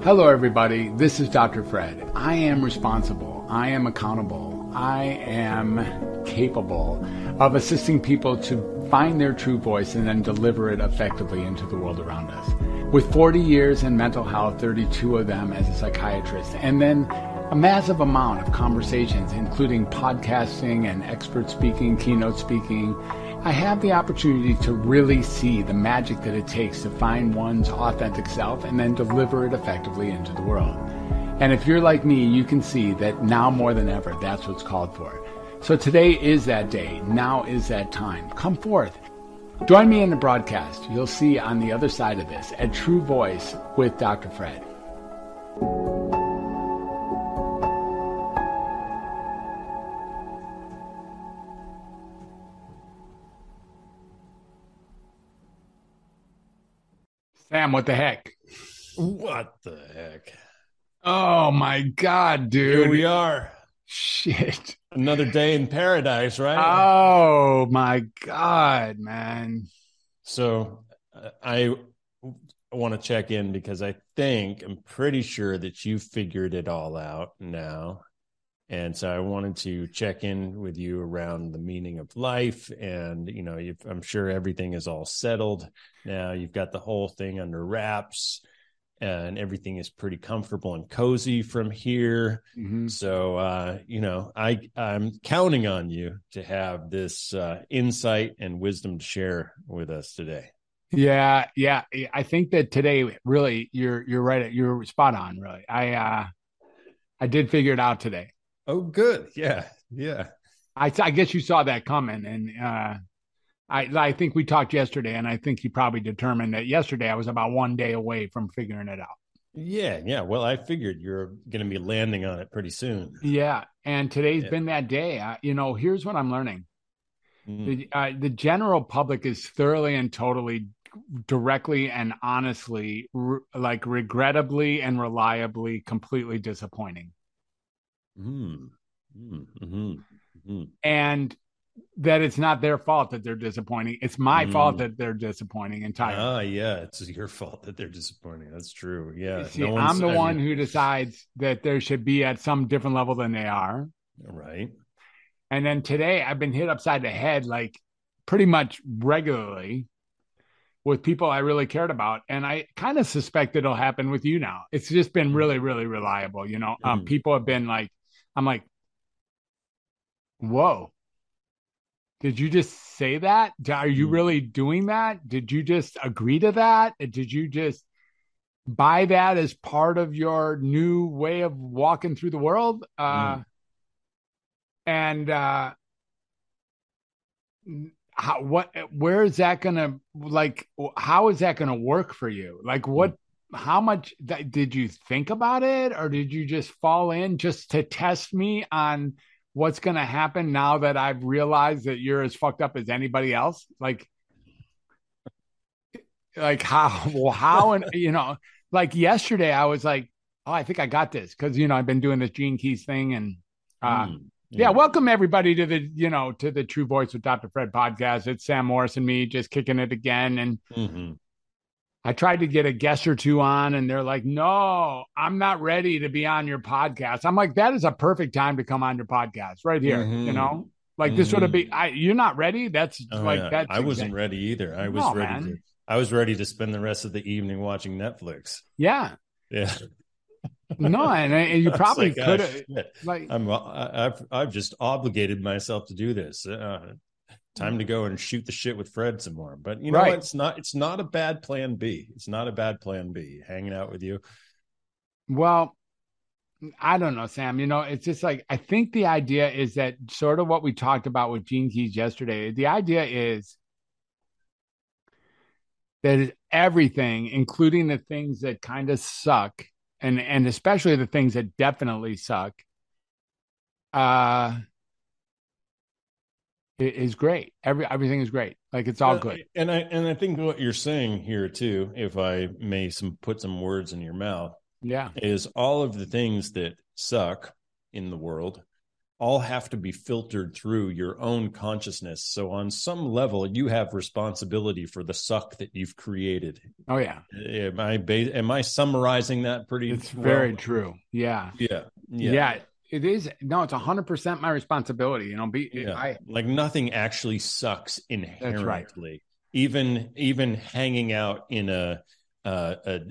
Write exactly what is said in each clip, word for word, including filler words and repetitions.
Hello, everybody. This is Doctor Fred. I am responsible. I am accountable. I am capable of assisting people to find their true voice and then deliver it effectively into the world around us. With forty years in mental health, thirty-two of them as a psychiatrist, and then a massive amount of conversations, including podcasting and expert speaking, keynote speaking, I have the opportunity to really see the magic that it takes to find one's authentic self and then deliver it effectively into the world. And if you're like me, you can see that now more than ever, that's what's called for. So today is that day. Now is that time. Come forth. Join me in the broadcast. You'll see on the other side of this a true voice with Doctor Fred. Sam, what the heck? What the heck? Oh my God, dude. Here we are. Shit. Another day in paradise, right? Oh my God, man. So uh, I want to check in because I think, I'm pretty sure that you figured it all out now. And so I wanted to check in with you around the meaning of life. And, you know, you've, I'm sure everything is all settled now. You've got the whole thing under wraps and everything is pretty comfortable and cozy from here. Mm-hmm. So, uh, you know, I, I'm counting on you to have this uh, insight and wisdom to share with us today. Yeah. Yeah. I think that today, really, you're, you're right. You're spot on, really. I, uh, I did figure it out today. Oh, good. Yeah. Yeah. I, I guess you saw that coming. And uh, I I think we talked yesterday, and I think you probably determined that yesterday I was about one day away from figuring it out. Yeah. Yeah. Well, I figured you're going to be landing on it pretty soon. Yeah. And today's yeah. been that day. Uh, you know, here's what I'm learning. Mm. The, uh, the general public is thoroughly and totally directly and honestly, re- like regrettably and reliably, completely disappointing. Mm. Mm-hmm. Mm-hmm. And that it's not their fault that they're disappointing. It's my mm. fault that they're disappointing entirely. Ah, yeah, it's your fault that they're disappointing. That's true. Yeah. See, no I'm the I one mean... who decides that there should be at some different level than they are. Right. And then today I've been hit upside the head, like pretty much regularly, with people I really cared about. And I kind of suspect it'll happen with you now. It's just been really, really reliable. You know, um, mm. people have been like, I'm like, whoa, did you just say that? Are you mm. really doing that? Did you just agree to that? Did you just buy that as part of your new way of walking through the world? Uh, mm. And uh, how, what, where is that going to, like, how is that going to work for you? Like, what, mm. how much th- did you think about it? Or did you just fall in just to test me on what's going to happen now that I've realized that you're as fucked up as anybody else? Like, like how, well, how, and, you know, like yesterday I was like, oh, I think I got this. Cause, you know, I've been doing this Gene Keys thing and, uh, mm. Yeah. yeah, welcome everybody to the, you know, to the True Voice with Doctor Fred podcast. It's Sam Morris and me just kicking it again. And mm-hmm. I tried to get a guest or two on and they're like, no, I'm not ready to be on your podcast. I'm like, that is a perfect time to come on your podcast right here. Mm-hmm. You know, like mm-hmm. this would be, I, you're not ready. That's oh, like, yeah. that's I wasn't exactly. ready either. I was no, ready. To, I was ready to spend the rest of the evening watching Netflix. Yeah. Yeah. No, and, and you probably like, could have. Like, I'm, I've, I've just obligated myself to do this. Uh, time to go and shoot the shit with Fred some more. But you know, right. it's not. It's not a bad plan B. It's not a bad plan B. Hanging out with you. Well, I don't know, Sam. You know, it's just like I think the idea is that sort of what we talked about with Gene Keys yesterday. The idea is that everything, including the things that kind of suck. And and especially the things that definitely suck, uh, is great. Every everything is great. Like it's all yeah, good. And I and I think what you're saying here too, if I may some put some words in your mouth, yeah, is all of the things that suck in the world all have to be filtered through your own consciousness. So on some level, you have responsibility for the suck that you've created. Oh yeah. Am I ba- am I summarizing that pretty It's well? very true. Yeah. Yeah. Yeah. Yeah. It is. No, it's a hundred percent my responsibility. You know, be yeah. I like nothing actually sucks inherently. That's right. Even even hanging out in a uh, a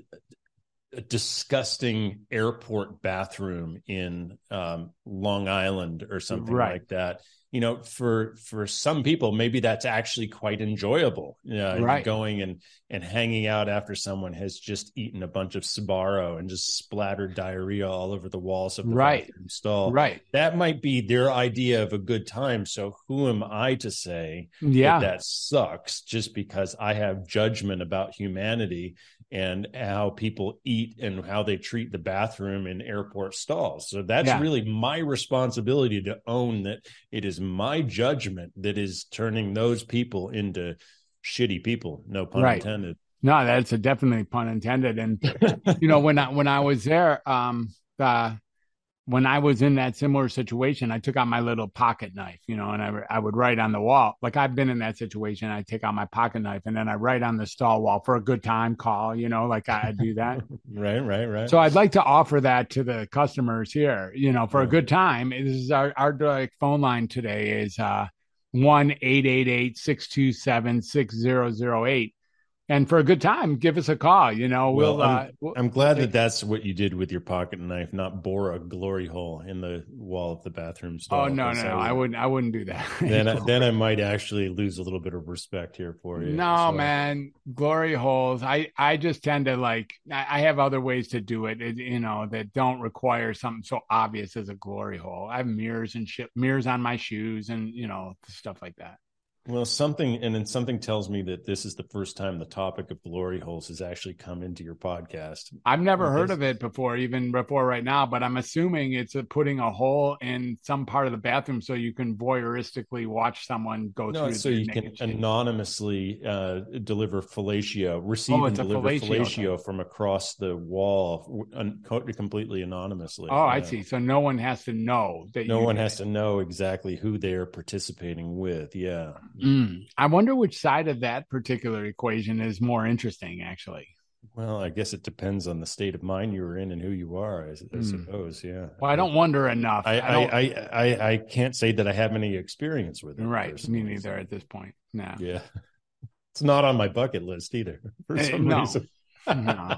a disgusting airport bathroom in um, Long Island or something right. like that. You know, for for some people, maybe that's actually quite enjoyable. Uh, right. Going and and hanging out after someone has just eaten a bunch of Sbarro and just splattered diarrhea all over the walls of the right. bathroom stall. Right. That might be their idea of a good time. So who am I to say yeah. that that sucks just because I have judgment about humanity and how people eat and how they treat the bathroom in airport stalls. So that's yeah. really my responsibility to own that it is my judgment that is turning those people into shitty people. No pun right. intended. No, that's a definitely pun intended. And, you know, when I, when I was there, um, uh, when I was in that similar situation, I took out my little pocket knife, you know, and I, I would write on the wall. Like I've been in that situation. I take out my pocket knife and then I write on the stall wall for a good time call, you know, like I do that. right, right, right. So I'd like to offer that to the customers here, you know, for yeah. a good time. This is our, our direct phone line today is uh, one eight eight eight, six two seven, six zero zero eight. And for a good time, give us a call. You know, well, we'll. I'm, uh, we'll, I'm glad we'll that that's what you did with your pocket knife, not bore a glory hole in the wall of the bathroom stall. Oh no, no, no! I wouldn't. I wouldn't do that. Then, I, then I might actually lose a little bit of respect here for you. No, so. man, glory holes. I, I just tend to like. I have other ways to do it, it. You know, that don't require something so obvious as a glory hole. I have mirrors and shit, mirrors on my shoes, and you know, stuff like that. Well, something, and then something tells me that this is the first time the topic of glory holes has actually come into your podcast. I've never because... heard of it before, even before right now, but I'm assuming it's a, putting a hole in some part of the bathroom so you can voyeuristically watch someone go no, through. So you can shit. anonymously uh, deliver fellatio, receive oh, and deliver fellatio, fellatio from across the wall, un- completely anonymously. Oh, yeah. I see. So no one has to know that. No you one did. has to know exactly who they're participating with. Yeah. Mm. I wonder which side of that particular equation is more interesting, actually. Well, I guess it depends on the state of mind you were in and who you are, I, I mm. suppose. Yeah. Well, I don't wonder enough. I I, don't... I, I, I, I can't say that I have any experience with it. Right. Personally. Me neither at this point. No. Yeah. It's not on my bucket list either. For some uh, no. reason. no.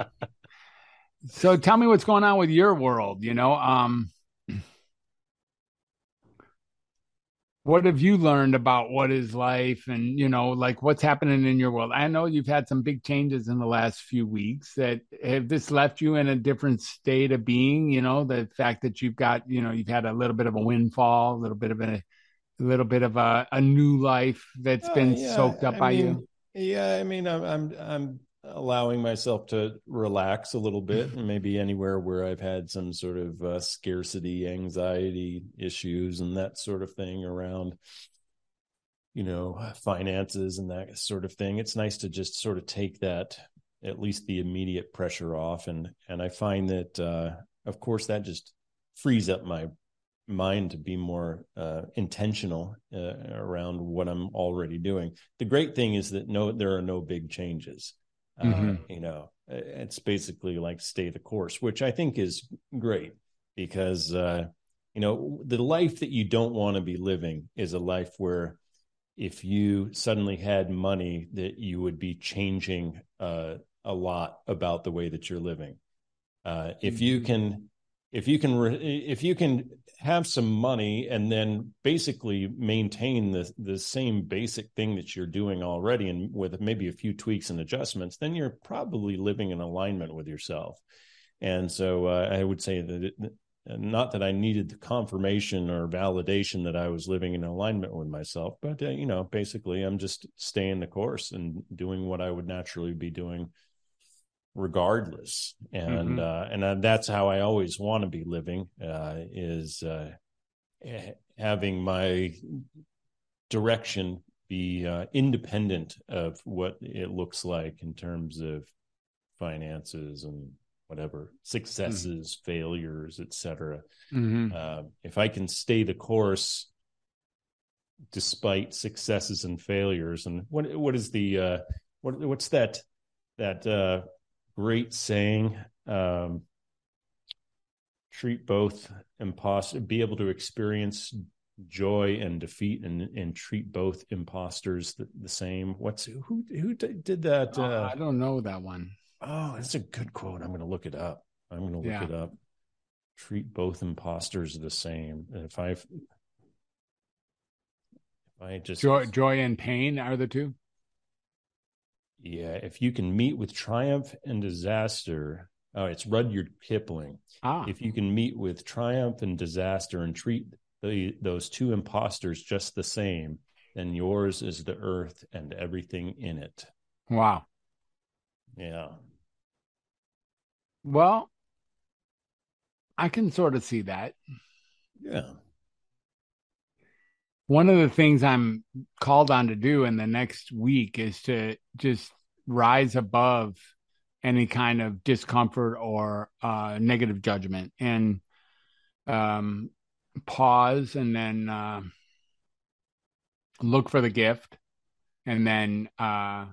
So tell me what's going on with your world, you know? Um, What have you learned about what is life and, you know, like what's happening in your world? I know you've had some big changes in the last few weeks. That have this left you in a different state of being, you know, the fact that you've got, you know, you've had a little bit of a windfall, a little bit of a, a little bit of a, a new life that's uh, been yeah, soaked up I by mean, you. Yeah. I mean, I'm, I'm, I'm allowing myself to relax a little bit, and maybe anywhere where I've had some sort of uh, scarcity, anxiety issues and that sort of thing around, you know, finances and that sort of thing. It's nice to just sort of take that, at least the immediate pressure off. And, and I find that, uh, of course, that just frees up my mind to be more uh, intentional uh, around what I'm already doing. The great thing is that no, there are no big changes. Mm-hmm. Uh, you know, it's basically like stay the course, which I think is great because, uh, you know, the life that you don't want to be living is a life where if you suddenly had money that you would be changing uh, a lot about the way that you're living. Uh, if mm-hmm. you can, if you can, re- if you can have some money and then basically maintain the the same basic thing that you're doing already, and with maybe a few tweaks and adjustments, then you're probably living in alignment with yourself. And so uh, I would say that it, not that I needed the confirmation or validation that I was living in alignment with myself, but uh, you know, basically I'm just staying the course and doing what I would naturally be doing regardless. And, mm-hmm. uh, and uh, that's how I always want to be living, uh, is, uh, having my direction be, uh, independent of what it looks like in terms of finances and whatever, successes, mm-hmm. failures, et cetera. Mm-hmm. Uh, if I can stay the course despite successes and failures, and what what is the uh, what what's that that uh, great saying? Um, treat both imposter, be able to experience joy and defeat, and and treat both imposters the, the same. What's who who did that? Oh, Uh, I don't know that one. Oh, that's a good quote. I'm going to look it up. I'm going to look yeah. it up. Treat both imposters the same. If I, if I just joy, joy and pain are the two. Yeah, if you can meet with triumph and disaster. Oh, it's Rudyard Kipling. Ah. If you can meet with triumph and disaster and treat the, those two imposters just the same, then yours is the earth and everything in it. Wow. Yeah. Well, I can sort of see that. Yeah. One of the things I'm called on to do in the next week is to just rise above any kind of discomfort or uh, negative judgment, and um, pause, and then uh, look for the gift, and then uh,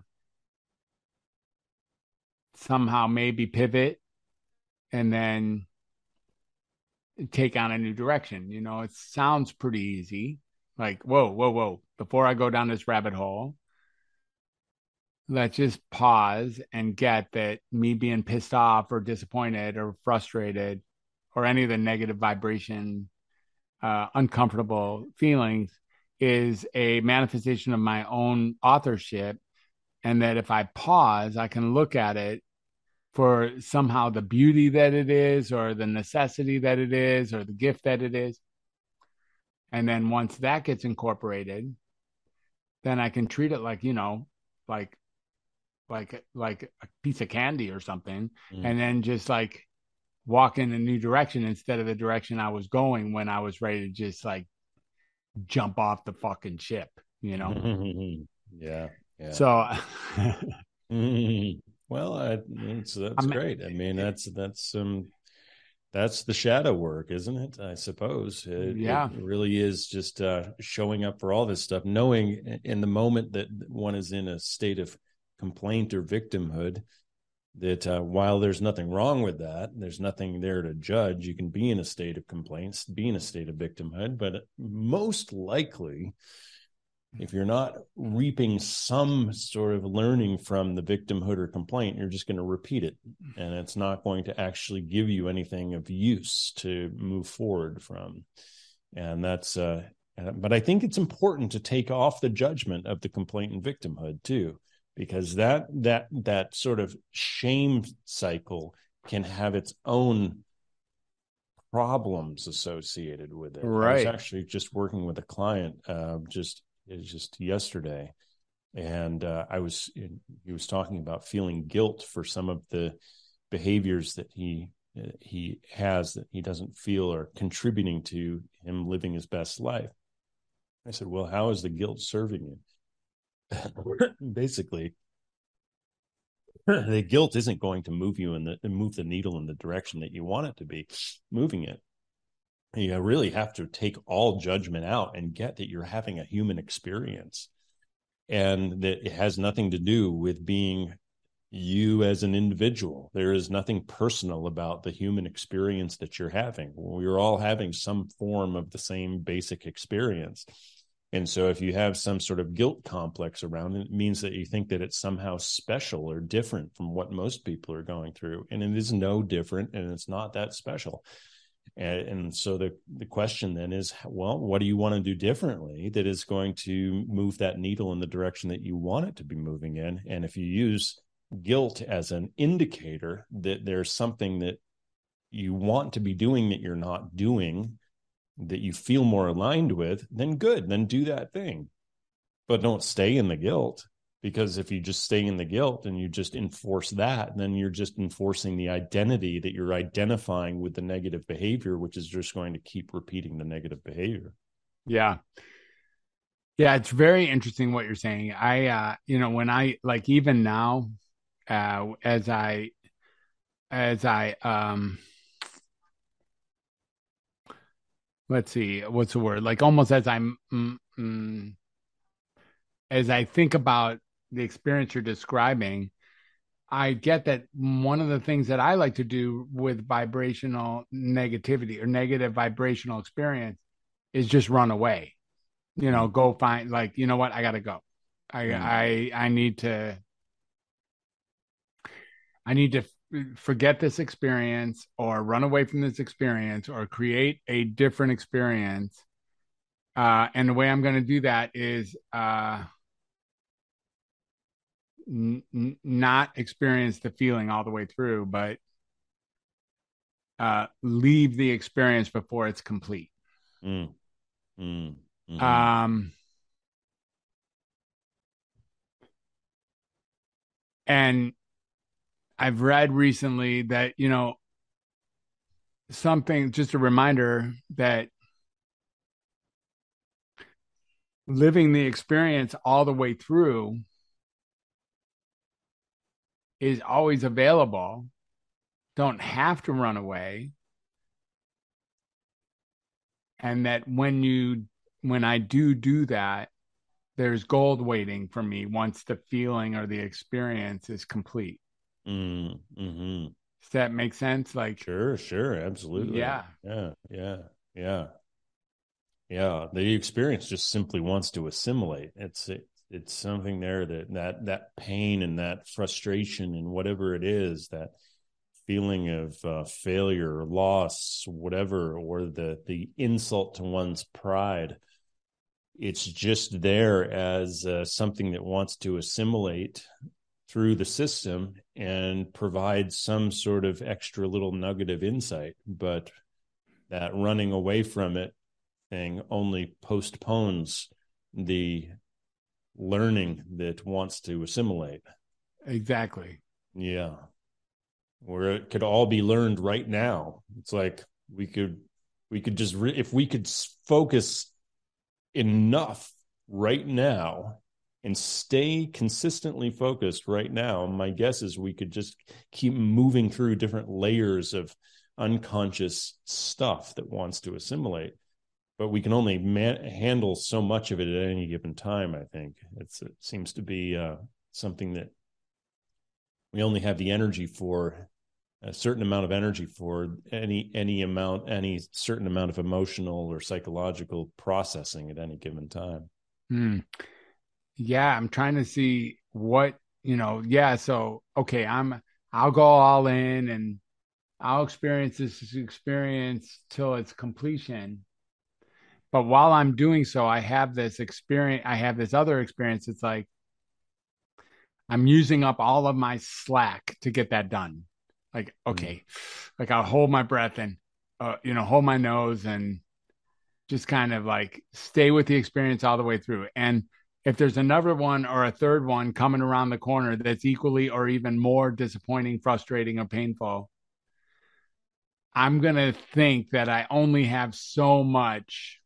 somehow maybe pivot, and then take on a new direction. You know, it sounds pretty easy. Like, whoa, whoa, whoa. Before I go down this rabbit hole, let's just pause and get that me being pissed off or disappointed or frustrated or any of the negative vibration, uh, uncomfortable feelings is a manifestation of my own authorship. And that if I pause, I can look at it for somehow the beauty that it is, or the necessity that it is, or the gift that it is. And then once that gets incorporated, then I can treat it like, you know, like, like, like a piece of candy or something. Mm. And then just like walk in a new direction instead of the direction I was going when I was ready to just like jump off the fucking ship, you know? yeah. Yeah. So, well, I, that's, that's I'm, great. I mean, that's, that's, um, that's the shadow work, isn't it? I suppose. It, yeah. It really is just uh, showing up for all this stuff, knowing in the moment that one is in a state of complaint or victimhood, that uh, while there's nothing wrong with that, there's nothing there to judge. You can be in a state of complaints, be in a state of victimhood, but most likely, if you're not reaping some sort of learning from the victimhood or complaint, you're just going to repeat it. And it's not going to actually give you anything of use to move forward from. And that's, uh, but I think it's important to take off the judgment of the complaint and victimhood too, because that, that, that sort of shame cycle can have its own problems associated with it. Right. I was actually just working with a client, uh, just, It was just yesterday, and uh, I was he was talking about feeling guilt for some of the behaviors that he uh, he has that he doesn't feel are contributing to him living his best life. I said, "Well, how is the guilt serving you?" Basically, the guilt isn't going to move you in the move the needle in the direction that you want it to be moving it. You really have to take all judgment out and get that you're having a human experience, and that it has nothing to do with being you as an individual. There is nothing personal about the human experience that you're having. We're all having some form of the same basic experience. And so if you have some sort of guilt complex around it, it means that you think that it's somehow special or different from what most people are going through. And it is no different, and it's not that special. And, and so the, the question then is, well, what do you want to do differently that is going to move that needle in the direction that you want it to be moving in? And if you use guilt as an indicator that there's something that you want to be doing that you're not doing, that you feel more aligned with, then good, then do that thing. But don't stay in the guilt. Because if you just stay in the guilt and you just enforce that, then you're just enforcing the identity that you're identifying with the negative behavior, which is just going to keep repeating the negative behavior. Yeah. Yeah, it's very interesting what you're saying. I, uh, you know, when I, like even now, uh, as I as I um let's see, what's the word? Like almost as I'm mm, mm, as I think about the experience you're describing, I get that one of the things that I like to do with vibrational negativity or negative vibrational experience is just run away. You know, Mm, go find like, you know what, I gotta go. I mm, I I need to I need to forget this experience or run away from this experience or create a different experience. Uh, and the way I'm going to do that is uh, n- n- not experience the feeling all the way through, but uh, leave the experience before it's complete. mm, mm, mhm. Um, and I've read recently that, you know, something, just a reminder that living the experience all the way through is always available. Don't have to run away. And that when you, when I do do that, there's gold waiting for me once the feeling or the experience is complete. Mm, mhm. Does that make sense? Like, Sure, sure, absolutely. yeah, Yeah, yeah, yeah, yeah. The experience just simply wants to assimilate. It's it, it's something there that that that pain and that frustration and whatever it is, that feeling of uh, failure, loss, whatever, or the the insult to one's pride. It's just there as uh, something that wants to assimilate through the system and provide some sort of extra little nugget of insight. But that running away from it thing only postpones the learning that wants to assimilate. exactly. Yeah. Where it could all be learned right now. It's like we could, we could just, re- if we could focus enough right now and stay consistently focused right now, my guess is we could just keep moving through different layers of unconscious stuff that wants to assimilate. But we can only man- handle so much of it at any given time. I think it's, it seems to be uh, something that we only have the energy for, a certain amount of energy for any any amount, any certain amount of emotional or psychological processing at any given time. Hmm. Yeah, I'm trying to see what, you know, yeah, so okay, I'm I'll go all in and I'll experience this experience till its completion. But while I'm doing so, I have this experience, I have this other experience. It's like I'm using up all of my slack to get that done. Like, Mm. okay, like I'll hold my breath and, uh, you know, hold my nose and just kind of like stay with the experience all the way through. And if there's another one or a third one coming around the corner that's equally or even more disappointing, frustrating, or painful, I'm going to think that I only have so much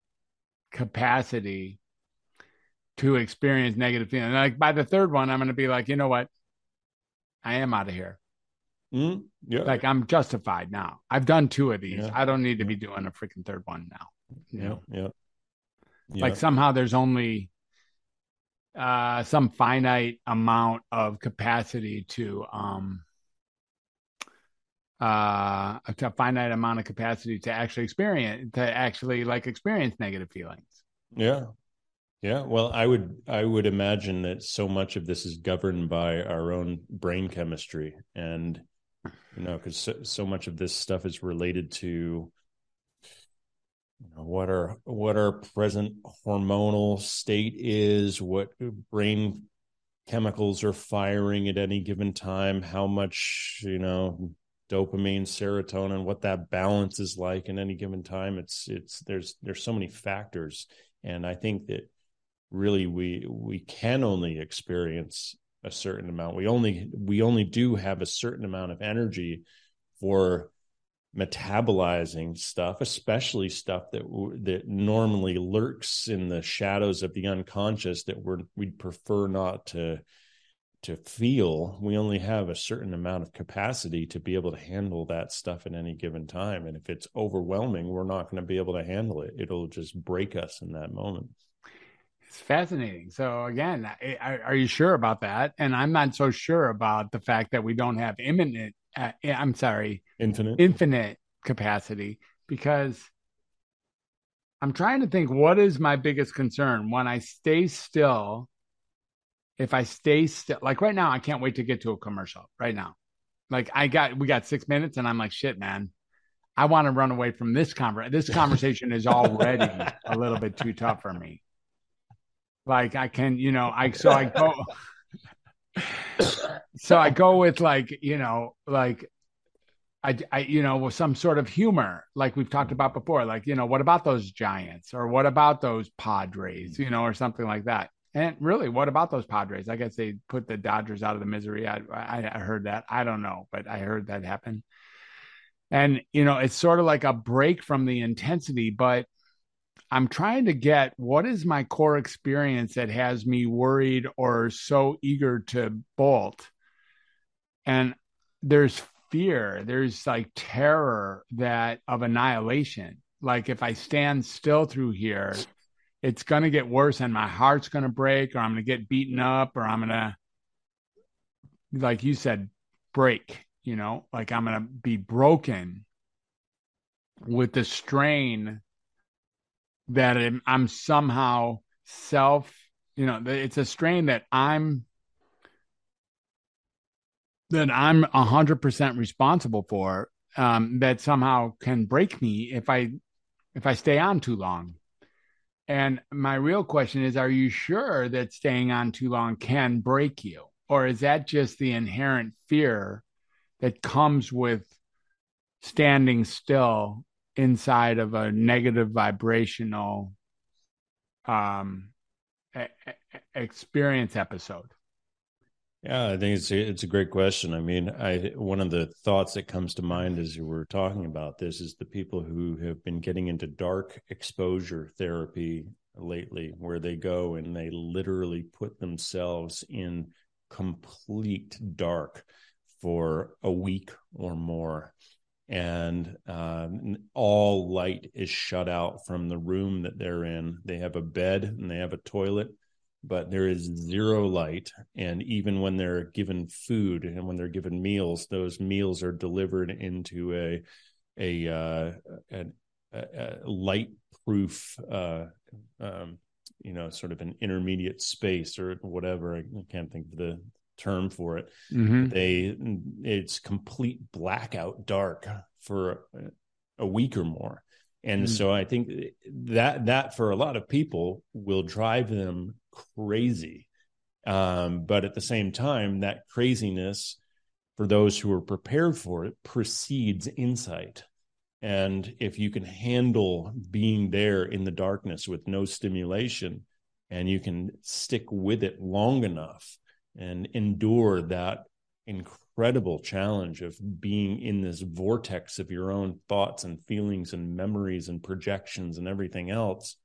capacity to experience negative feelings. Like by the third one, I'm going to be like, you know what? I am out of here. Mm. Yeah, Like I'm justified now. I've done two of these. yeah, I don't need to yeah, be doing a freaking third one now. You yeah, know, yeah, like yeah. somehow there's only uh, some finite amount of capacity to um uh a finite amount of capacity to actually experience to actually like experience negative feelings. Yeah. Yeah, well, I would I would imagine that so much of this is governed by our own brain chemistry, and you know, because so, so much of this stuff is related to, you know, what our what our present hormonal state is, what brain chemicals are firing at any given time, how much, you know, dopamine, serotonin, what that balance is like in any given time. It's it's there's there's so many factors, and I think that really we we can only experience a certain amount. We only we only do have a certain amount of energy for metabolizing stuff, especially stuff that that normally lurks in the shadows of the unconscious that we're we'd prefer not to to feel, we only have a certain amount of capacity to be able to handle that stuff at any given time. And if it's overwhelming, we're not going to be able to handle it. It'll just break us in that moment. It's fascinating. So again, are you sure about that? And I'm not so sure about the fact that we don't have imminent, uh, I'm sorry, infinite, infinite capacity, because I'm trying to think, what is my biggest concern when I stay still? If I stay still, like right now, I can't wait to get to a commercial right now. Like I got, we got six minutes and I'm like, shit, man, I want to run away from this conversation. This conversation is already a little bit too tough for me. Like I can, you know, I, so I go, so I go with like, you know, like I, I, you know, with some sort of humor, like we've talked about before, like, you know, what about those Giants or what about those Padres, you know, or something like that. And really, what about those Padres? I guess they put the Dodgers out of the misery. I, I, I heard that. I don't know, but I heard that happen. And, you know, it's sort of like a break from the intensity, but I'm trying to get what is my core experience that has me worried or so eager to bolt. And there's fear, there's like terror that of annihilation. Like if I stand still through here, it's going to get worse and my heart's going to break, or I'm going to get beaten up, or I'm going to, like you said, break, you know, like I'm going to be broken with the strain that I'm somehow self, you know, it's a strain that I'm, that I'm a hundred percent responsible for, um, that somehow can break me if I, if I stay on too long. And my real question is, are you sure that staying on too long can break you? Or is that just the inherent fear that comes with standing still inside of a negative vibrational um, a- a- experience episode? Yeah, I think it's a, it's a great question. I mean, I one of the thoughts that comes to mind as you were talking about this is the people who have been getting into dark exposure therapy lately, where they go and they literally put themselves in complete dark for a week or more. And uh, all light is shut out from the room that they're in. They have a bed and they have a toilet, but there is zero light. And even when they're given food and when they're given meals, those meals are delivered into a a, uh, a, a light-proof, uh, um, you know, sort of an intermediate space or whatever. I can't think of the term for it. Mm-hmm. They it's complete blackout dark for a week or more. And mm. so I think that that for a lot of people will drive them crazy. Um, but at the same time, that craziness, for those who are prepared for it, precedes insight. And if you can handle being there in the darkness with no stimulation, and you can stick with it long enough and endure that incredible challenge of being in this vortex of your own thoughts and feelings and memories and projections and everything else,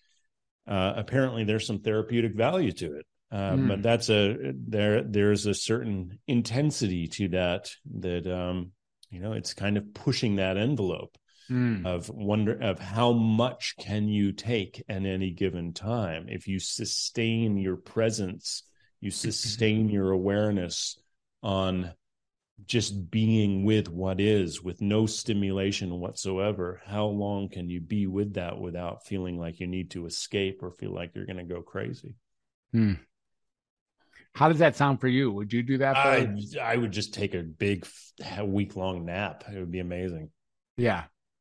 uh, apparently there's some therapeutic value to it. Uh, mm. But that's a there. There's a certain intensity to that that um, you know, it's kind of pushing that envelope mm. of wonder of how much can you take at any given time. If you sustain your presence, you sustain your awareness on just being with what is, with no stimulation whatsoever. How long can you be with that without feeling like you need to escape or feel like you're going to go crazy? Hmm. How does that sound for you? Would you do that? For I, I would just take a big week long nap. It would be amazing. Yeah.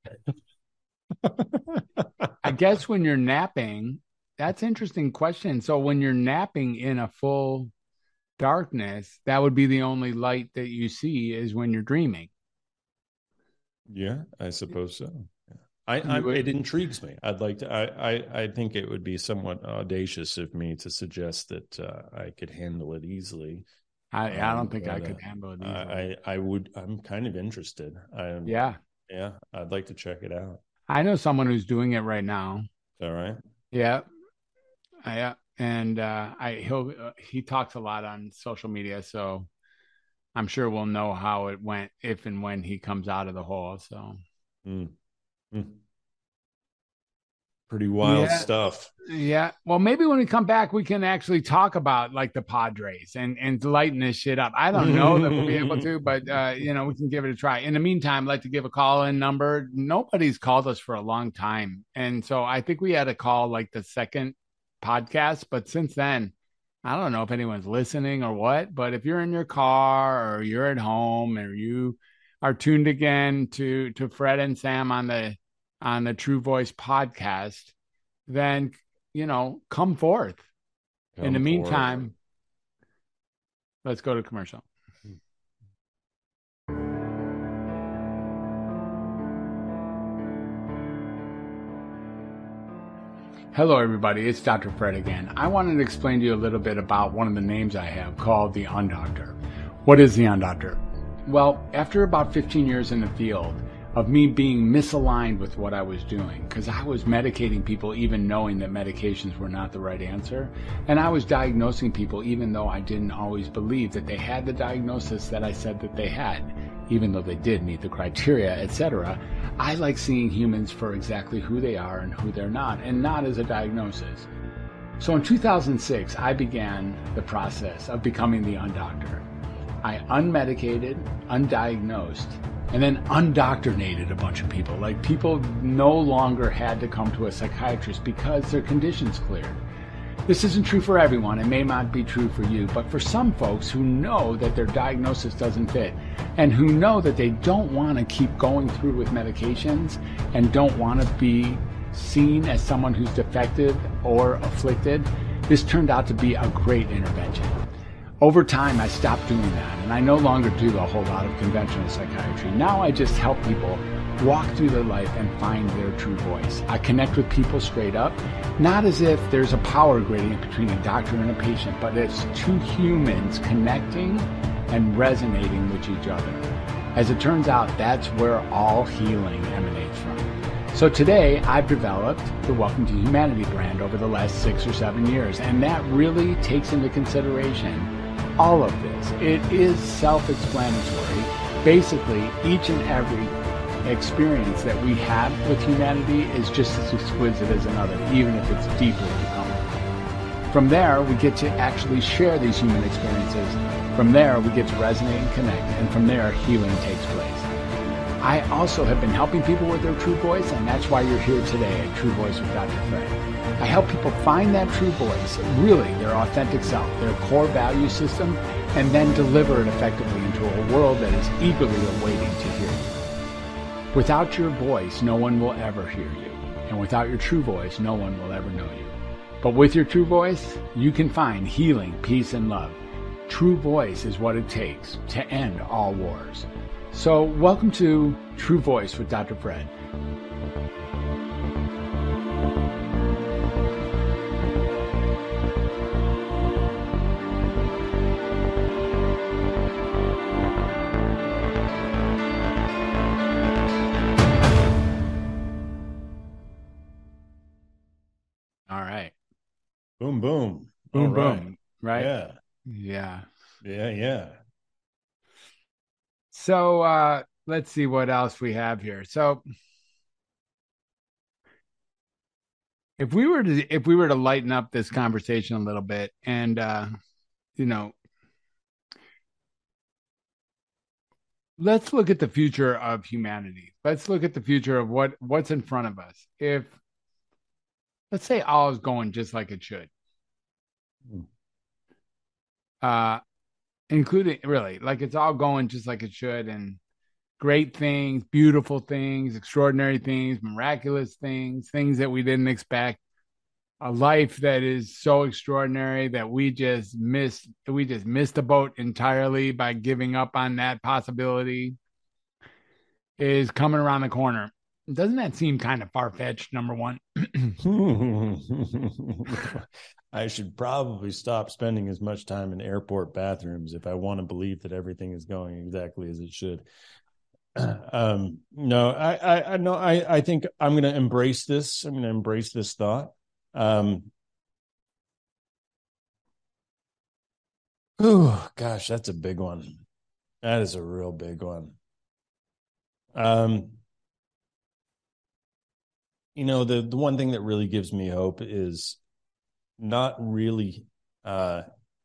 I guess when you're napping, that's an interesting question. So when you're napping in a full darkness, that would be the only light that you see is when you're dreaming. Yeah, I suppose so. Yeah. I, I it intrigues me. I'd like to. I, I, I think it would be somewhat audacious of me to suggest that uh, I could handle it easily. I, I don't um, think I could uh, handle it easily. I, I would. I'm kind of interested. I, yeah, yeah. I'd like to check it out. I know someone who's doing it right now. All right. Yeah. Yeah. and uh, I he'll uh, he talks a lot on social media, so I'm sure we'll know how it went if and when he comes out of the hole. So, mm. Mm. Pretty wild yeah, stuff. yeah. Well, maybe when we come back, we can actually talk about like the Padres and and lighten this shit up. I don't know that we'll be able to, but uh, you know, we can give it a try. In the meantime, I'd like to give a call in number. Nobody's called us for a long time, and so I think we had a call like the second podcast, but since then, I don't know if anyone's listening or what. But if you're in your car or you're at home or you are tuned again to to Fred and Sam on the on the True Voice podcast, then you know, come forth. Come In the forth. meantime, let's go to commercial. Hello, everybody. It's Doctor Fred again. I wanted to explain to you a little bit about one of the names I have called the Undoctor. What is the Undoctor? Well, after about fifteen years in the field of me being misaligned with what I was doing, because I was medicating people even knowing that medications were not the right answer, and I was diagnosing people even though I didn't always believe that they had the diagnosis that I said that they had, even though they did meet the criteria, et cetera. I like seeing humans for exactly who they are and who they're not, and not as a diagnosis. So in two thousand six, I began the process of becoming the Undoctor. I unmedicated, undiagnosed, and then undoctrinated a bunch of people. Like, people no longer had to come to a psychiatrist because their conditions cleared. This isn't true for everyone. It may not be true for you, but for some folks who know that their diagnosis doesn't fit and who know that they don't want to keep going through with medications and don't want to be seen as someone who's defective or afflicted, this turned out to be a great intervention. Over time, I stopped doing that, and I no longer do a whole lot of conventional psychiatry. Now I just help people walk through their life and find their true voice. I connect with people straight up, not as if there's a power gradient between a doctor and a patient, but it's two humans connecting and resonating with each other. As it turns out, that's where all healing emanates from. So today, I've developed the Welcome to Humanity brand over the last six or seven years, and that really takes into consideration all of this. It is self-explanatory. Basically, each and every experience that we have with humanity is just as exquisite as another, even if it's deeply becoming. From there, we get to actually share these human experiences. From there, we get to resonate and connect, and from there, healing takes place. I also have been helping people with their true voice, and that's why you're here today at True Voice with Doctor Fred. I help people find that true voice, really their authentic self, their core value system, and then deliver it effectively into a world that is eagerly awaiting to hear you. Without your voice, no one will ever hear you. And without your true voice, no one will ever know you. But with your true voice, you can find healing, peace, and love. True voice is what it takes to end all wars. So welcome to True Voice with Doctor Fred. All right. Boom, boom. Boom, All right. boom. Right? Yeah. Yeah. Yeah, yeah. So uh, let's see what else we have here. So if we were to if we were to lighten up this conversation a little bit, and uh, you know, let's look at the future of humanity. Let's look at the future of what what's in front of us. If let's say all is going just like it should, uh, including really like it's all going just like it should, and great things, beautiful things, extraordinary things, miraculous things, things that we didn't expect, a life that is so extraordinary that we just missed, we just missed the boat entirely by giving up on that possibility, is coming around the corner. Doesn't that seem kind of far-fetched, number one? I should probably stop spending as much time in airport bathrooms if I want to believe that everything is going exactly as it should. Um, no, I, I, I no, I, I think I'm going to embrace this. I'm going to embrace this thought. Um, Oh, gosh, that's a big one. That is a real big one. Um, you know, the the one thing that really gives me hope is not really uh,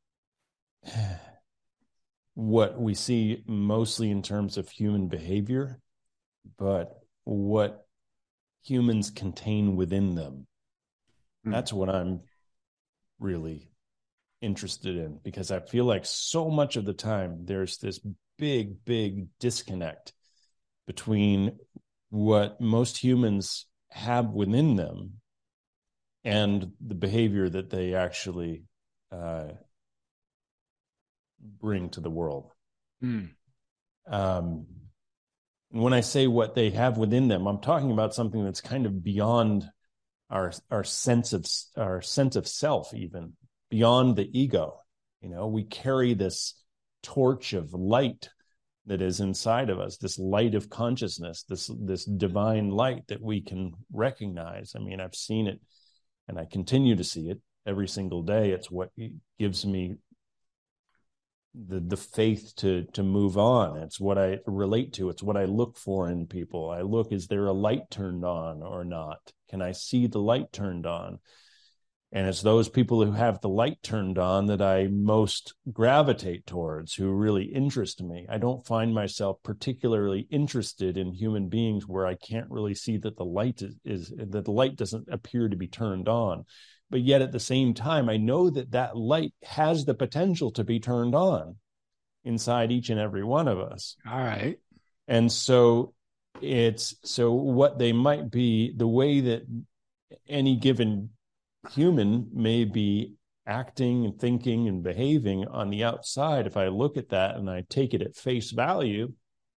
what we see mostly in terms of human behavior, but what humans contain within them. Mm. That's what I'm really interested in, because I feel like so much of the time there's this big, big disconnect between what most humans have within them and the behavior that they actually uh, bring to the world. Mm. Um, when I say what they have within them, I'm talking about something that's kind of beyond our our sense of our sense of self, even beyond the ego. You know, we carry this torch of light that is inside of us, this light of consciousness, this this divine light that we can recognize. I mean, I've seen it, and I continue to see it every single day. It's what gives me the the faith to to move on. It's what I relate to. It's what I look for in people. I look, is there a light turned on or not? Can I see the light turned on? And it's those people who have the light turned on that I most gravitate towards, who really interest me. I don't find myself particularly interested in human beings where I can't really see that the light is, is that the light doesn't appear to be turned on. But yet at the same time, I know that that light has the potential to be turned on inside each and every one of us. All right. And so it's, so what they might be, the way that any given human may be acting and thinking and behaving on the outside, if I look at that and I take it at face value,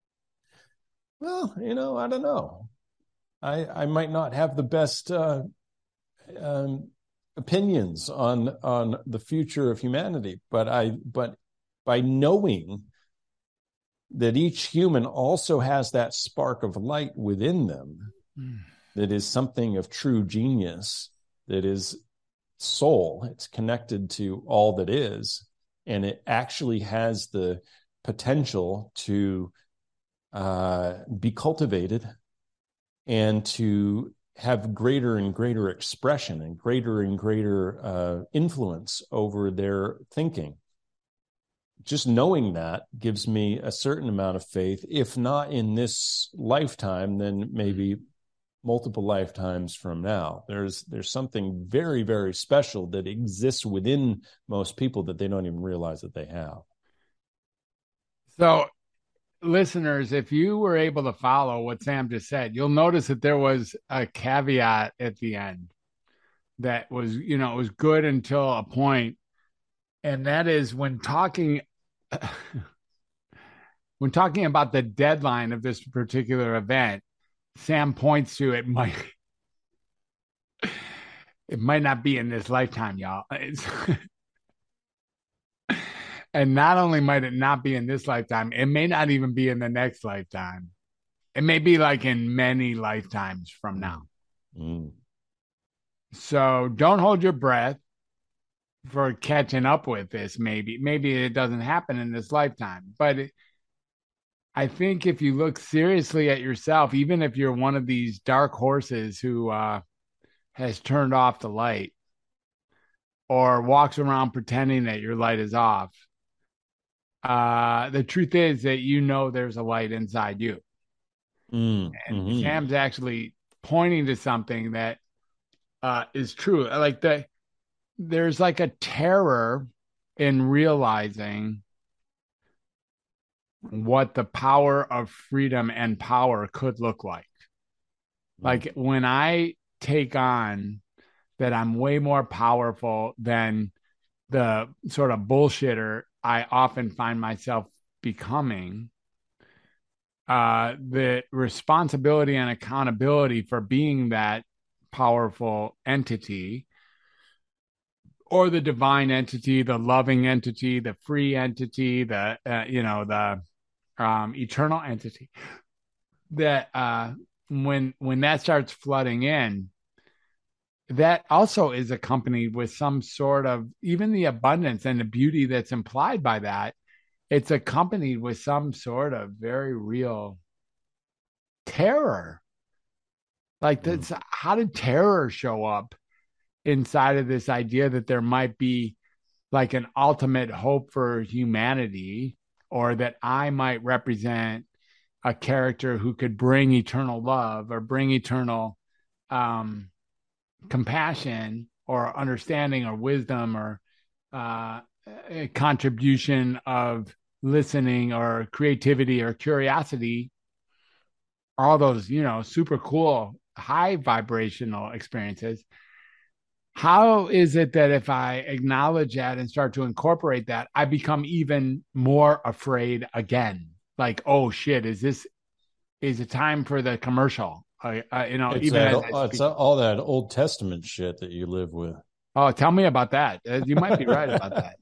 well, you know, I don't know. I, I might not have the best uh, um, opinions on on the future of humanity, but I but by knowing that each human also has that spark of light within them, mm. that is something of true genius, that is soul, it's connected to all that is, and it actually has the potential to uh, be cultivated and to have greater and greater expression and greater and greater uh, influence over their thinking. Just knowing that gives me a certain amount of faith, if not in this lifetime, then maybe multiple lifetimes from now. There's there's something very, very special that exists within most people that they don't even realize that they have. So, listeners, if you were able to follow what Sam just said, you'll notice that there was a caveat at the end that was, you know, it was good until a point. And that is when talking, when talking about the deadline of this particular event, Sam points to it might, it might not be in this lifetime, y'all. It's And not only might it not be in this lifetime, it may not even be in the next lifetime. It may be like in many lifetimes from now. Mm. So don't hold your breath for catching up with this. Maybe, maybe it doesn't happen in this lifetime. But it, I think if you look seriously at yourself, even if you're one of these dark horses who uh, has turned off the light or walks around pretending that your light is off, Uh, the truth is that you know there's a light inside you. Mm, and mm-hmm. Sam's actually pointing to something that uh, is true. Like the, there's like a terror in realizing what the power of freedom and power could look like. Mm. Like when I take on that I'm way more powerful than the sort of bullshitter I often find myself becoming, uh, the responsibility and accountability for being that powerful entity, or the divine entity, the loving entity, the free entity, the, uh, you know, the um, eternal entity, that uh, when, when that starts flooding in, that also is accompanied with some sort of, even the abundance and the beauty that's implied by that, it's accompanied with some sort of very real terror. Like Mm. that's, how did terror show up inside of this idea that there might be like an ultimate hope for humanity, or that I might represent a character who could bring eternal love or bring eternal um, compassion or understanding or wisdom or uh, a contribution of listening or creativity or curiosity, all those, you know, super cool high vibrational experiences. How is it that if I acknowledge that and start to incorporate that, I become even more afraid again? Like, oh shit, is this, is it time for the commercial? Uh, uh, you know, It's even that as I it's speak. all that Old Testament shit that you live with. Oh, tell me about that. Uh, you might be right about that.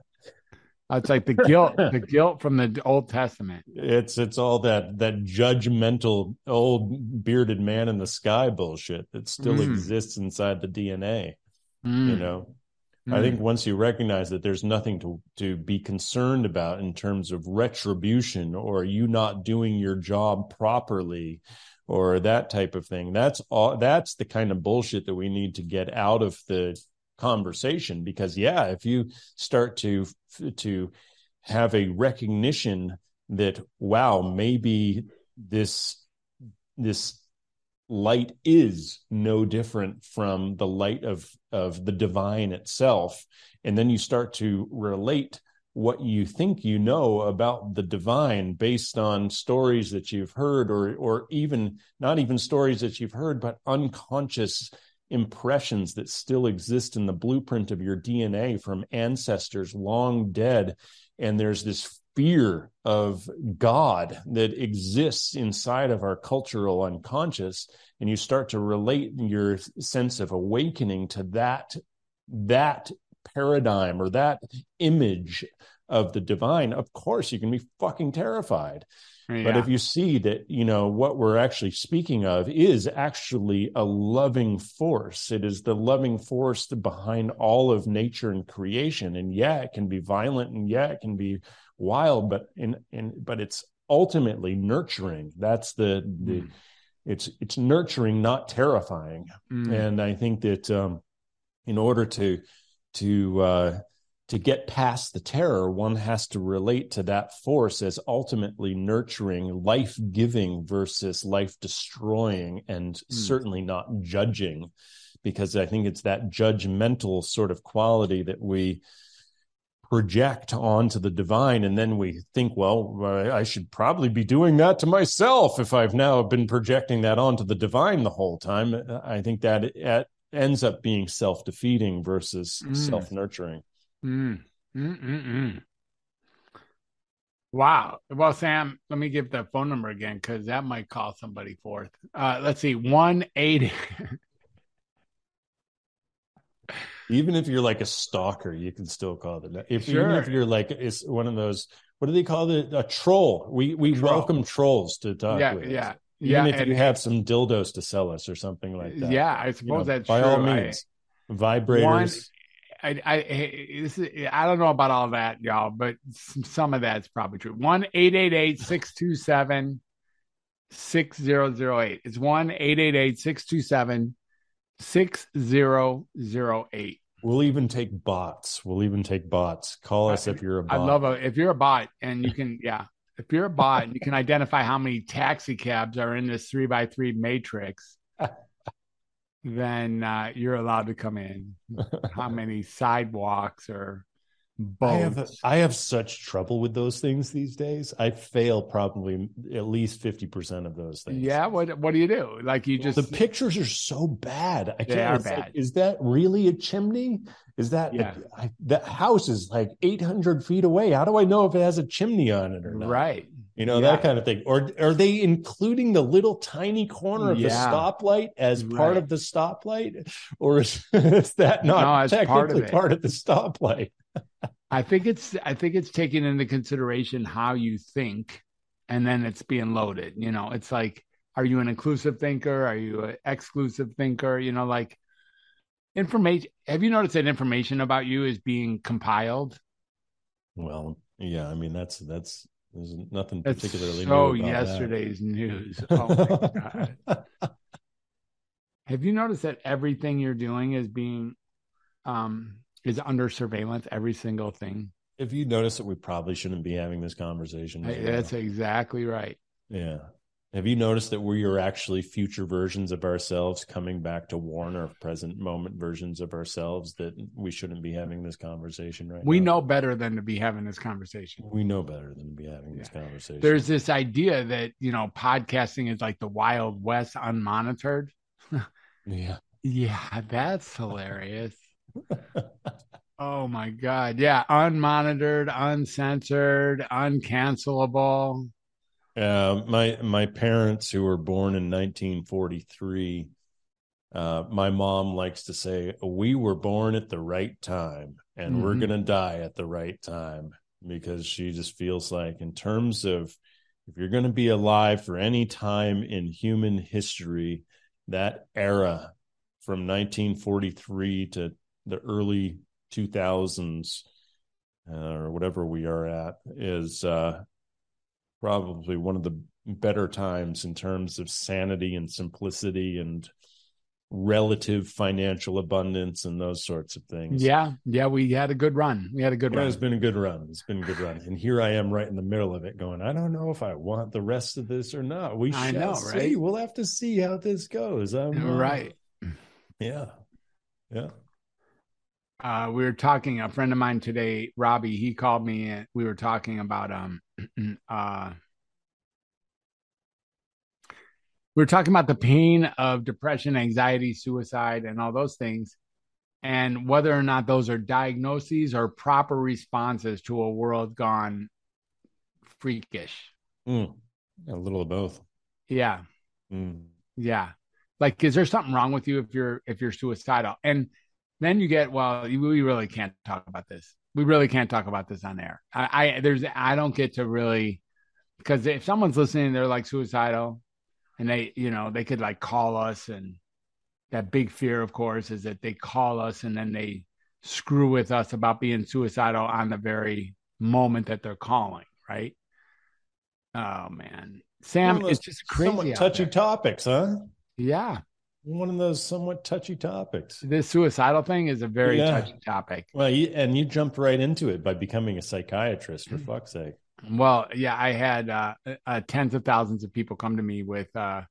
Uh, it's like the guilt, the guilt from the Old Testament. It's it's all that that judgmental old bearded man in the sky bullshit that still Mm, exists inside the D N A. You mm, know, I think mm, once you recognize that there's nothing to to be concerned about in terms of retribution or you not doing your job properly or that type of thing, that's all. That's the kind of bullshit that we need to get out of the conversation. Because yeah, if you start to to have a recognition that, wow, maybe this this light is no different from the light of of the divine itself, and then you start to relate what you think you know about the divine based on stories that you've heard, or or even not even stories that you've heard, but unconscious impressions that still exist in the blueprint of your D N A from ancestors long dead. And there's this fear of God that exists inside of our cultural unconscious, and you start to relate your sense of awakening to that that paradigm or that image of the divine. Of course you can be fucking terrified. yeah. But if you see that, you know, what we're actually speaking of is actually a loving force, it is the loving force behind all of nature and creation. And yeah, it can be violent, and yeah, it can be wild, but in, in but it's ultimately nurturing. That's the the Mm, it's it's nurturing, not terrifying. mm, And I think that um, in order to to uh, to get past the terror, one has to relate to that force as ultimately nurturing, life-giving versus life-destroying, and mm. certainly not judging, because I think it's that judgmental sort of quality that we project onto the divine, and then we think, well, I should probably be doing that to myself if I've now been projecting that onto the divine the whole time. I think that it ends up being self-defeating versus Mm, self-nurturing. mm, mm, mm, mm. Wow. Well, Sam, let me give the phone number again because that might call somebody forth. Uh, let's see, one eighty. Even if you're like a stalker, you can still call it. If Sure. Even if you're like, it's one of those, what do they call it? A troll. We we Troll. welcome trolls to talk Yeah, with yeah, us. Even yeah. if And you have some dildos to sell us or something like that. yeah, I You suppose know, that's by true. all I- means, One, vibrators. I, I, hey, this is, I don't know about all that, y'all, but some, some of that's probably true. One eight eight eight six two seven six zero zero eight. It's one eight eight eight six two seven six zero zero eight. We'll even take bots. We'll even take bots. Call us if you're a I bot. love it. If you're a bot and you can, yeah, if you're a bot and you can identify how many taxi cabs are in this three by three matrix, then uh, you're allowed to come in. How many sidewalks or boats? I have I have such trouble with those things these days. I fail probably at least fifty percent of those things. Yeah, what what do you do? Like you just The pictures are so bad. I They can't. are it's like, bad. is that really a chimney? Is that Yeah. a, I, that house is like eight hundred feet away? How do I know if it has a chimney on it or not? right. You know, Yeah. that kind of thing. Or are they including the little tiny corner of the Yeah. stoplight as part Right. of the stoplight? Or is, is that not No, it's part of technically it. part of the stoplight? I think it's I think it's taking into consideration how you think, and then it's being loaded. You know, it's like, are you an inclusive thinker? Are you an exclusive thinker? You know, like Information. Have you noticed that information about you is being compiled? Well, yeah, I mean that's that's there's nothing That's particularly new so about yesterday's news. Oh my God. that. Have you noticed that everything you're doing is being um is under surveillance, every single thing? If you notice that we probably shouldn't be having this conversation I- right That's now. exactly right. Yeah. Have you noticed that we are actually future versions of ourselves coming back to warn our present moment versions of ourselves that we shouldn't be having this conversation right We now? know better than to be having this conversation. We know better than to be having this Yeah. conversation. There's this idea that, you know, podcasting is like the Wild West unmonitored. Yeah. Yeah, that's hilarious. Oh my God. Yeah, unmonitored, uncensored, uncancelable. Uh, my my parents, who were born in nineteen forty-three, uh, my mom likes to say, we were born at the right time and mm-hmm. we're going to die at the right time, because she just feels like, in terms of, if you're going to be alive for any time in human history, that era from nineteen forty-three to the early two thousands, uh, or whatever we are at, is uh, probably one of the better times in terms of sanity and simplicity and relative financial abundance and those sorts of things. Yeah. Yeah. We had a good run. We had a good yeah, run. It's been a good run. It's been a good run. And here I am right in the middle of it going, I don't know if I want the rest of this or not. We I shall know, see. right? We'll have to see how this goes. I'm, right. Uh, yeah. Yeah. Uh, we were talking, a friend of mine today, Robbie, he called me and we were talking about, um, uh, we were talking about the pain of depression, anxiety, suicide, and all those things, and whether or not those are diagnoses or proper responses to a world gone freakish. Mm, a little of both. Yeah. Mm. Yeah. Like, is there something wrong with you if you're if you're suicidal? And then you get, well, we really can't talk about this. We really can't talk about this on air. I, I there's I don't get to really, because if someone's listening, they're like suicidal, and they, you know, they could like call us, and that big fear, of course, is that they call us and then they screw with us about being suicidal on the very moment that they're calling, right? Oh man, Sam, it's just crazy. Somewhat touchy topics, huh? Yeah. One of those somewhat touchy topics. This suicidal thing is a very yeah. touchy topic. Well, you, and you jumped right into it by becoming a psychiatrist, for fuck's sake. Well, yeah, I had uh, uh, tens of thousands of people come to me with uh,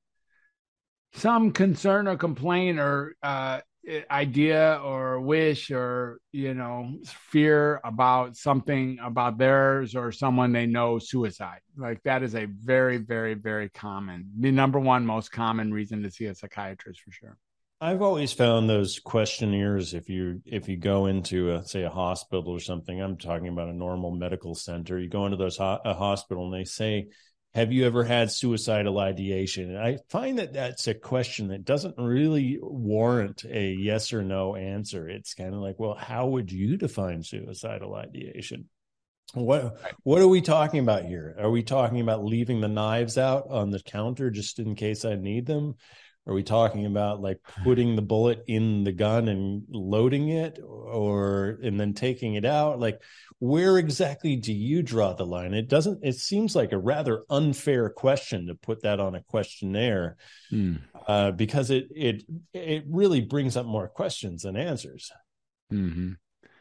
some concern or complaint or uh, idea or wish or, you know, fear about something about theirs or someone they know suicide. Like, that is a very, very, very common, the number one most common reason to see a psychiatrist, for sure. I've always found those questionnaires, if you if you go into a, say a hospital or something, I'm talking about a normal medical center, you go into those ho- a hospital and they say, have you ever had suicidal ideation? And I find that that's a question that doesn't really warrant a yes or no answer. It's kind of like, well, how would you define suicidal ideation? What what are we talking about here? Are we talking about leaving the knives out on the counter just in case I need them? Are we talking about like putting the bullet in the gun and loading it, or and then taking it out? Like, where exactly do you draw the line? It doesn't, it seems like a rather unfair question to put that on a questionnaire, mm. uh, because it, it, it really brings up more questions than answers. Mm-hmm.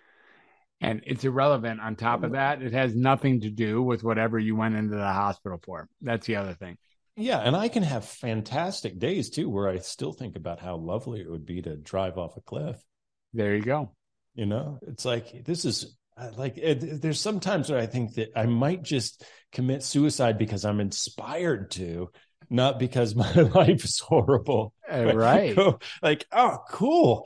And it's irrelevant. On top of that, it has nothing to do with whatever you went into the hospital for. That's the other thing. Yeah, and I can have fantastic days too, where I still think about how lovely it would be to drive off a cliff. There you go. You know, it's like, this is like, it, there's sometimes where I think that I might just commit suicide because I'm inspired to, not because my life is horrible. Uh, right. Like, oh, cool.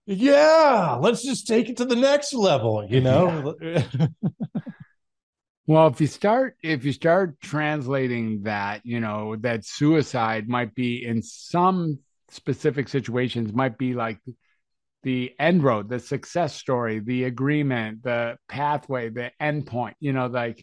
Yeah, let's just take it to the next level, you know? Yeah. Well, if you start if you start translating that, you know, that suicide might be in some specific situations might be like the end road, the success story, the agreement, the pathway, the end point, you know, like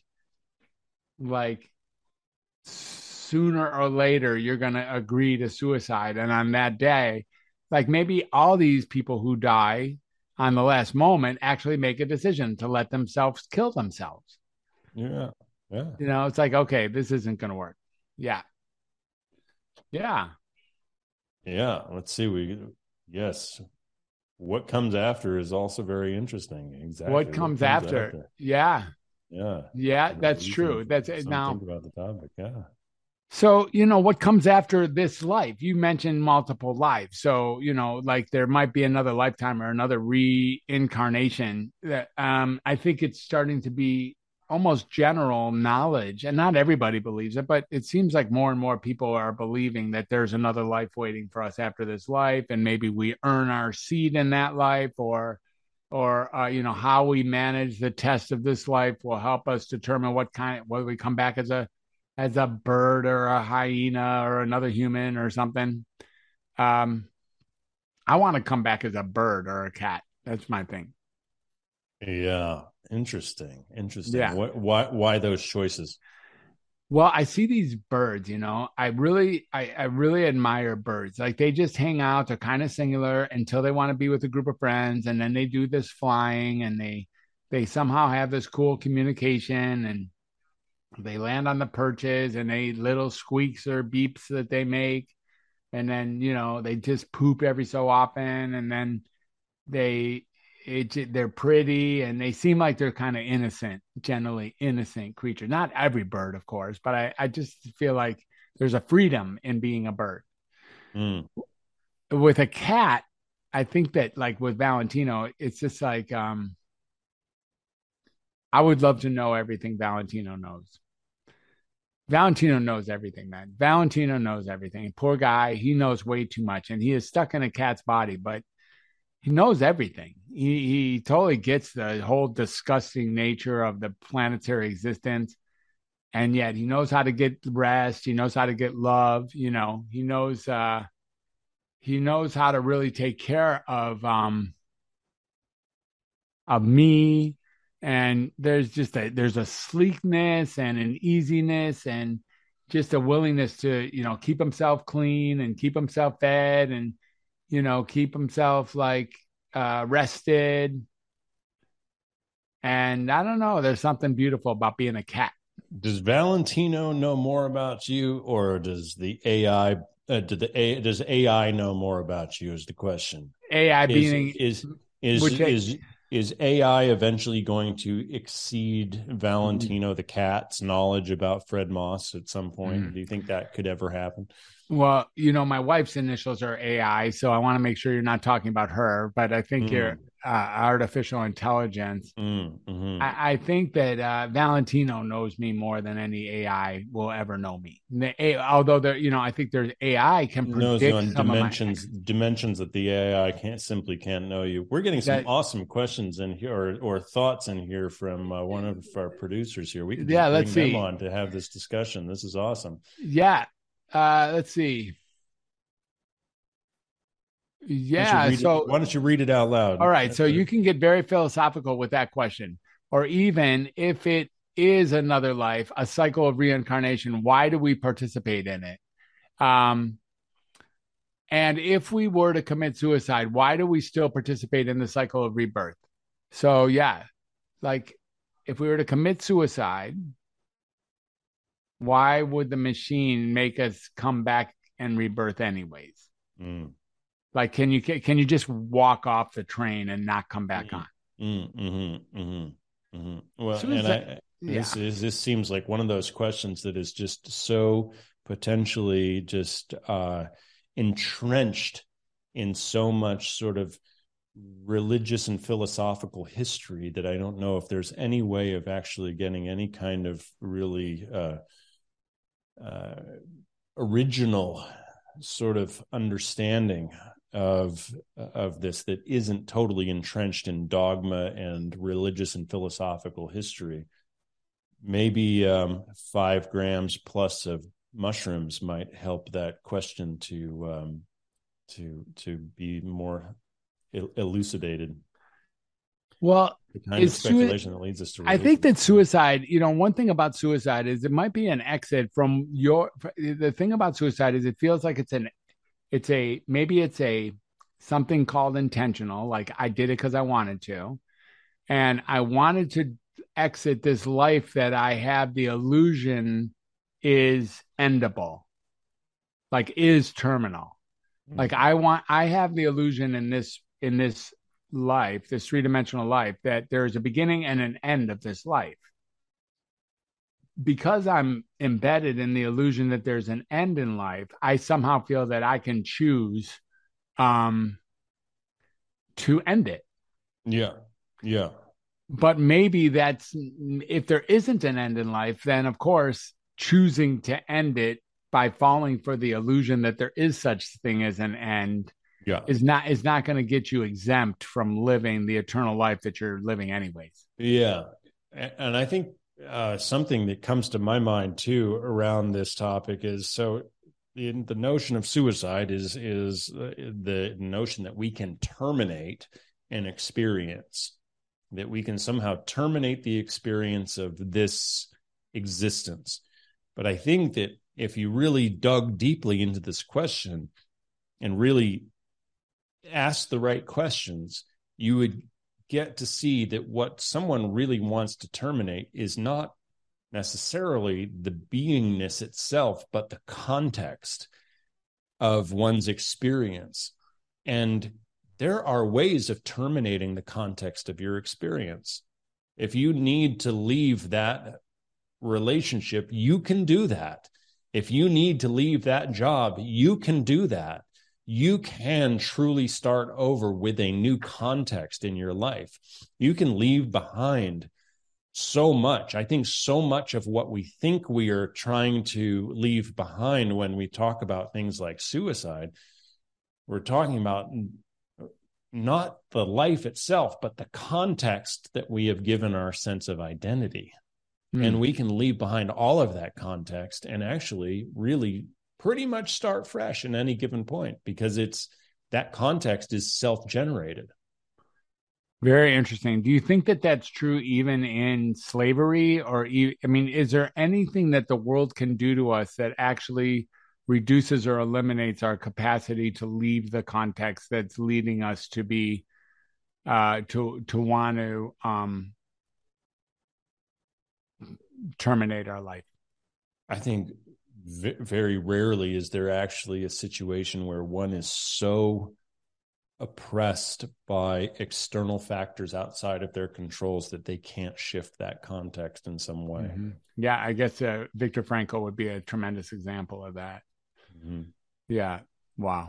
like sooner or later you're going to agree to suicide, and on that day Like maybe all these people who die on the last moment actually make a decision to let themselves kill themselves. Yeah. Yeah. You know, it's like, okay, this isn't going to work. Yeah. Yeah. Yeah. Let's see. We, yes. What comes after is also very interesting. What Exactly. What comes comes after? after? Yeah. Yeah. Yeah, And the that's reason true. That's it. some Now, think about the topic. Yeah. so, you know, what comes after this life? You mentioned multiple lives. So, you know, like there might be another lifetime or another reincarnation that um I think it's starting to be almost general knowledge, and not everybody believes it, but it seems like more and more people are believing that there's another life waiting for us after this life, and maybe we earn our seat in that life, or or uh, you know, how we manage the test of this life will help us determine what kind, whether we come back as a as a bird or a hyena or another human or something. Um, I want to come back as a bird or a cat. That's my thing. Yeah. Interesting. Interesting. Yeah. What, why, why those choices? Well, I see these birds, you know, I really, I, I really admire birds. Like they just hang out, they're kind of singular until they want to be with a group of friends. And then they do this flying and they, they somehow have this cool communication, and they land on the perches and they little squeaks or beeps that they make. And then, you know, they just poop every so often. And then they, it, they're pretty and they seem like they're kind of innocent, generally innocent creatures. Not every bird, of course, but I, I just feel like there's a freedom in being a bird. Mm. With a cat, I think that like with Valentino, it's just like, um, I would love to know everything Valentino knows. Valentino knows everything, man. Valentino knows everything. Poor guy, he knows way too much, and he is stuck in a cat's body, but he knows everything. He he totally gets the whole disgusting nature of the planetary existence, and yet he knows how to get rest. He knows how to get love. You know, he knows uh, he knows how to really take care of um of me. And there's just a there's a sleekness and an easiness and just a willingness to, you know, keep himself clean and keep himself fed and, you know, keep himself like uh rested. And I don't know, there's something beautiful about being a cat. Does Valentino know more about you, or does the A I? Uh, do the A, does A I know more about you? Is the question. A I Is being is is which I, is is A I eventually going to exceed Valentino the cat's knowledge about Fred Moss at some point? mm, Do you think that could ever happen? well, you know, my wife's initials are A I, so I want to make sure you're not talking about her, but I think you're Mm, uh, artificial intelligence. mm, mhm. I, I think that uh, Valentino knows me more than any A I will ever know me. The A, although there, you know, I think there's A I can Knows predict on some dimensions of my dimensions that the A I can't simply can't know you. We're getting some that. awesome questions in here, or, or thoughts in here from uh, one of our producers here. We can Yeah, just bring let's them see. on to have this discussion. This is awesome. Yeah, uh, let's see. Why don't you Yeah, read it? so Why don't you read it out loud? all right, so you can get very philosophical with that question, or even if it is another life, a cycle of reincarnation. Why do we participate in it? Um, And if we were to commit suicide, why do we still participate in the cycle of rebirth? So, yeah, like if we were to commit suicide, why would the machine make us come back and rebirth anyways? Mm, Like, can you can you just walk off the train and not come back mm, on? mm, mm-hmm, mm-hmm, mm-hmm. Well, and Suicide, I yeah. this is this seems like one of those questions that is just so potentially just uh, entrenched in so much sort of religious and philosophical history that I don't know if there's any way of actually getting any kind of really uh, uh, original sort of understanding of of this that isn't totally entrenched in dogma and religious and philosophical history. Maybe um, five grams plus of mushrooms might help that question to um, to to be more elucidated. Well, The kind of is speculation that leads us to I religion. think that suicide, you know, one thing about suicide is it might be an exit from your. The thing about suicide is it feels like it's an, it's a maybe it's a something called intentional, like I did it because I wanted to. And I wanted to exit this life that I have the illusion is endable, like is terminal. Mm-hmm. Like I want, I have the illusion in this, in this life, this three-dimensional life, that there's a beginning and an end of this life. Because I'm embedded in the illusion that there's an end in life, I somehow feel that I can choose um, to end it. Yeah. Yeah. But maybe that's, if there isn't an end in life, then of course, choosing to end it by falling for the illusion that there is such thing as an end yeah. is not, is not going to get you exempt from living the eternal life that you're living anyways. Yeah. And I think uh, something that comes to my mind too around this topic is, so the, the notion of suicide is, is the notion that we can terminate an experience, that we can somehow terminate the experience of this existence. But I think that if you really dug deeply into this question and really asked the right questions, you would get to see that what someone really wants to terminate is not necessarily the beingness itself, but the context of one's experience. And there are ways of terminating the context of your experience. If you need to leave that relationship, you can do that. If you need to leave that job, you can do that. You can truly start over with a new context in your life. You can leave behind so much. I think so much of what we think we are trying to leave behind when we talk about things like suicide, we're talking about not the life itself, but the context that we have given our sense of identity. Mm. And we can leave behind all of that context and actually really pretty much start fresh in any given point, because it's that context is self-generated. Very interesting. Do you think that that's true even in slavery? Or, I mean, is there anything that the world can do to us that actually reduces or eliminates our capacity to leave the context that's leading us to be, uh, to, to want to um, terminate our life? I think v- very rarely is there actually a situation where one is so oppressed by external factors outside of their controls that they can't shift that context in some way. Mm-hmm. Yeah, I guess uh, Viktor Frankl would be a tremendous example of that. Mm-hmm. Yeah. Wow.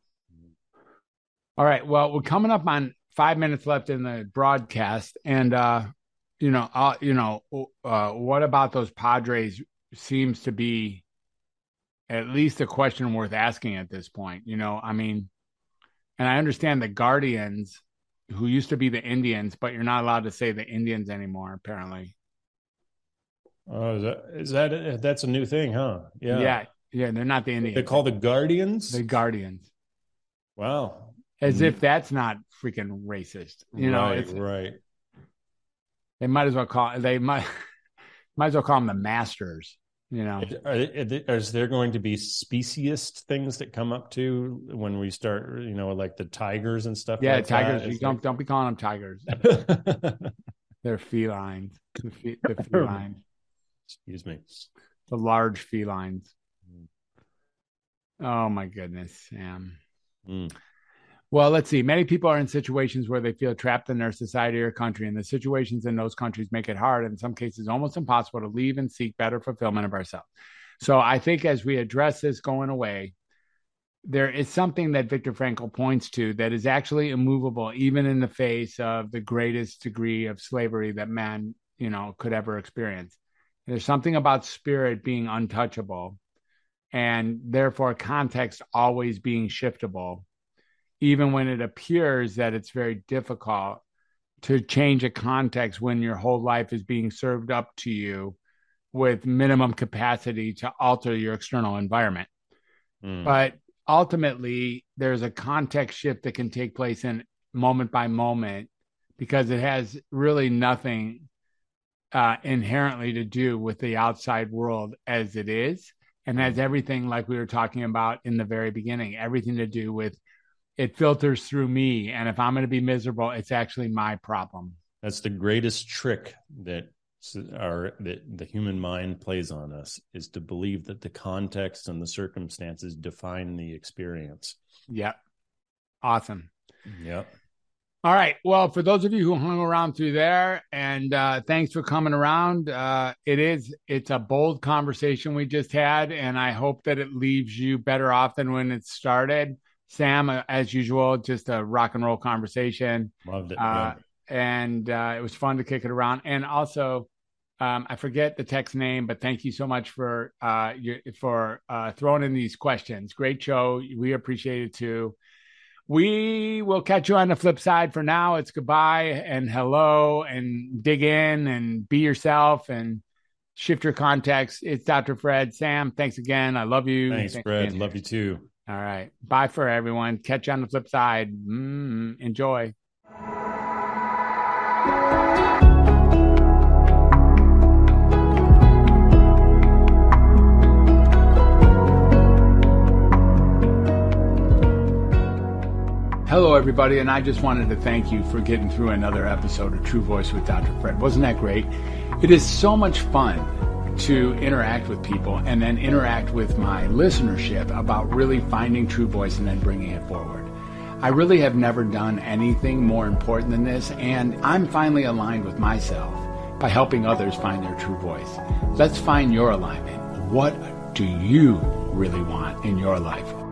All right. Well, we're coming up on five minutes left in the broadcast, and uh, you know, uh, you know, uh, what about those Padres seems to be at least a question worth asking at this point. You know, I mean, and I understand the Guardians, who used to be the Indians, but you're not allowed to say the Indians anymore, apparently. Oh, is that, is that that's a new thing, huh? Yeah. Yeah. Yeah, they're not the Indians. They call the Guardians? The Guardians. Wow. As mm-hmm. if that's not freaking racist. You know, right, it's, right. They might as well call they might might as well call them the Masters, you know. Are, are, is there going to be speciesist things that come up to when we start, you know, like the tigers and stuff yeah, like tigers, that? You don't, don't be calling them tigers. They're felines. The, fe, the felines. Excuse me. The large felines. Oh my goodness, Sam. Mm. Well, let's see. Many people are in situations where they feel trapped in their society or country, and the situations in those countries make it hard, in some cases almost impossible, to leave and seek better fulfillment of ourselves. So I think as we address this going away, there is something that Viktor Frankl points to that is actually immovable, even in the face of the greatest degree of slavery that man, you know, could ever experience. There's something about spirit being untouchable, and therefore context always being shiftable, even when it appears that it's very difficult to change a context when your whole life is being served up to you with minimum capacity to alter your external environment. Mm. But ultimately, there's a context shift that can take place in moment by moment, because it has really nothing uh, inherently to do with the outside world as it is, and has everything, like we were talking about in the very beginning, everything to do with it filters through me. And if I'm going to be miserable, it's actually my problem. That's the greatest trick that our that the human mind plays on us, is to believe that the context and the circumstances define the experience. Yep. Awesome. Yep. All right. Well, for those of you who hung around through there, and uh, thanks for coming around. Uh, it is, it's a bold conversation we just had, and I hope that it leaves you better off than when it started. Sam, uh, as usual, just a rock and roll conversation. Loved it. Uh, yeah. And uh, it was fun to kick it around. And also, um, I forget the text name, but thank you so much for uh, your, for uh, throwing in these questions. Great show. We appreciate it too. We will catch you on the flip side. For now, it's goodbye and hello, and dig in and be yourself and shift your context. It's Doctor Fred. Sam, thanks again. I love you. Thanks, thanks Fred. again. Love you too. All right. Bye for everyone. Catch you on the flip side. Mm, enjoy. Hello, everybody, and I just wanted to thank you for getting through another episode of True Voice with Doctor Fred. Wasn't that great? It is so much fun to interact with people and then interact with my listenership about really finding true voice and then bringing it forward. I really have never done anything more important than this, and I'm finally aligned with myself by helping others find their true voice. Let's find your alignment. What do you really want in your life?